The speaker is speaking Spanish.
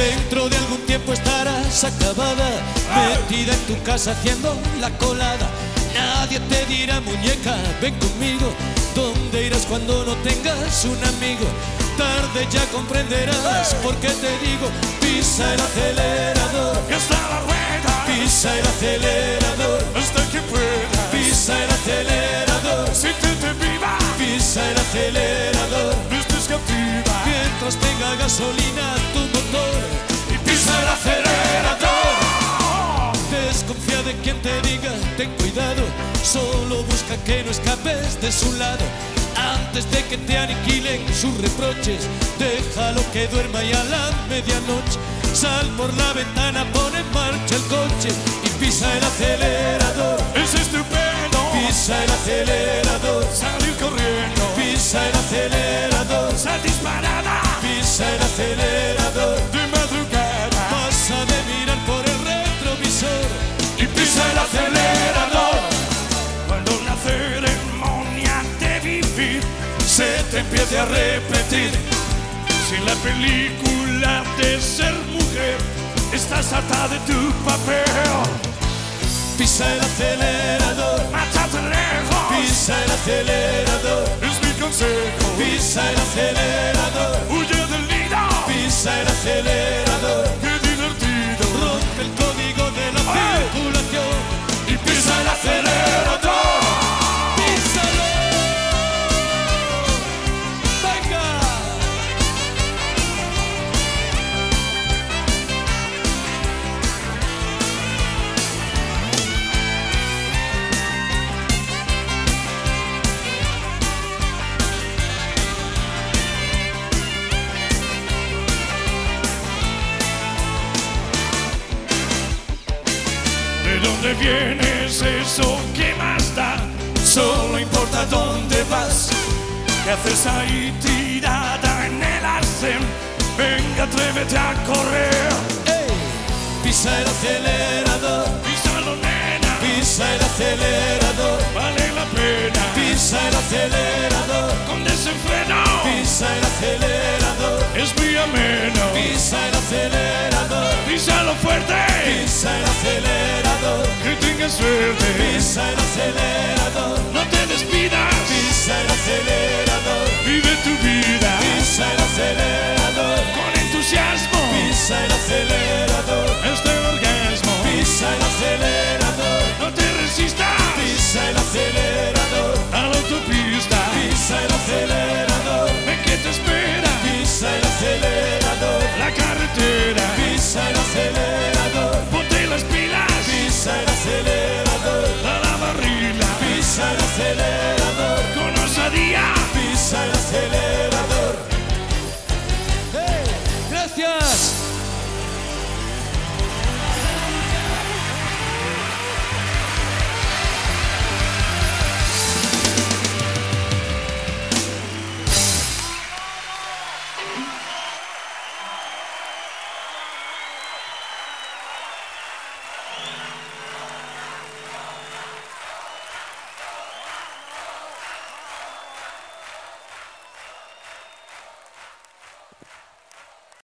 Dentro de algún tiempo estarás acabada, metida en tu casa haciendo la colada. Nadie te dirá, muñeca, ven conmigo. ¿Dónde irás cuando no tengas un amigo? Tarde ya comprenderás por qué te digo, pisa el acelerador, Y hasta la rueda, pisa el acelerador, hasta que pueda. pisa el acelerador, Siéntete viva, pisa el acelerador, no estés cautiva. mientras tenga gasolina tu motor, Y pisa el acelerador. desconfía de quien te diga, ten cuidado, solo busca que no escapes de su lado. Antes de que te aniquilen sus reproches, déjalo que duerma y a la medianoche sal por la ventana, pon en marcha el coche y pisa el acelerador, Es estupendo pisa el acelerador, salir corriendo, pisa el acelerador, sal disparada pisa el acelerador, de madrugada. pasa de mirar por el retrovisor Y pisa el acelerador. Cuando la ceremonia de vivir se te empiece a repetir, si en la película de ser mujer estás harta de tu papel, pisa el acelerador, mátate lejos, pisa el acelerador, es mi consejo. pisa el acelerador, Huye del nido, pisa el acelerador, qué divertido. rompe el código de la circulación Y pisa el acelerador. ¡Písalo! ¡Venga! ¿De dónde vienes? Eso qué más da. Solo importa dónde vas. ¿Qué haces ahí tirada en el arcén? Venga, atrévete a correr. ¡Ey! Pisa el acelerador, Písalo, nena, pisa el acelerador, vale la pena. pisa el acelerador, Con desenfreno pisa el acelerador, es muy ameno. pisa el acelerador, Písalo fuerte, pisa el acelerador, que tengas suerte. pisa el acelerador, No te despidas,